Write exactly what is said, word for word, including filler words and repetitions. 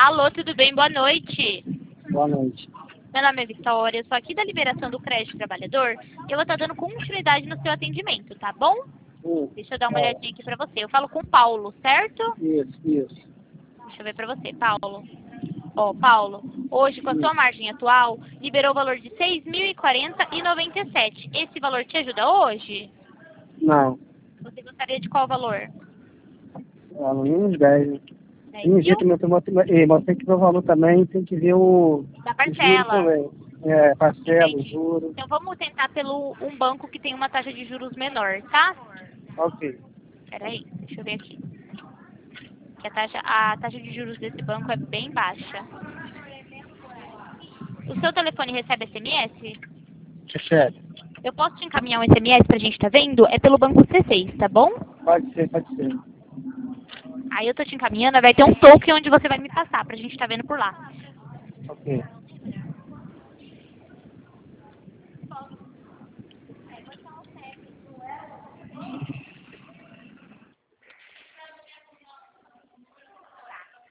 Alô, tudo bem? Boa noite. Boa noite. Meu nome é Vitória, eu sou aqui da Liberação do Crédito Trabalhador e eu vou estar dando continuidade no seu atendimento, tá bom? Hum, Deixa eu dar uma é, olhadinha aqui pra você. Eu falo com o Paulo, certo? Isso, isso. Deixa eu ver pra você, Paulo. Ó, Paulo, hoje com a sua margem atual, liberou o valor de seis mil e quarenta reais e noventa e sete centavos. Esse valor te ajuda hoje? Não, Você gostaria de qual valor? é, no mínimo dez. Né? dez Tem um mil? jeito, mas tem uma- e, mas tem que ver o valor também, tem que ver o Da o juro parcela. também. É, parcela, Entendi. juro. Então vamos tentar pelo um banco que tem uma taxa de juros menor, tá? Ok. Peraí, deixa eu ver aqui. Que a taxa, a taxa de juros desse banco é bem baixa. O seu telefone recebe S M S? Recebe. Eu posso te encaminhar um S M S pra gente tá vendo? É pelo banco C seis, tá bom? Pode ser, pode ser. Aí eu tô te encaminhando, vai ter um token onde você vai me passar pra gente tá vendo por lá. Ok.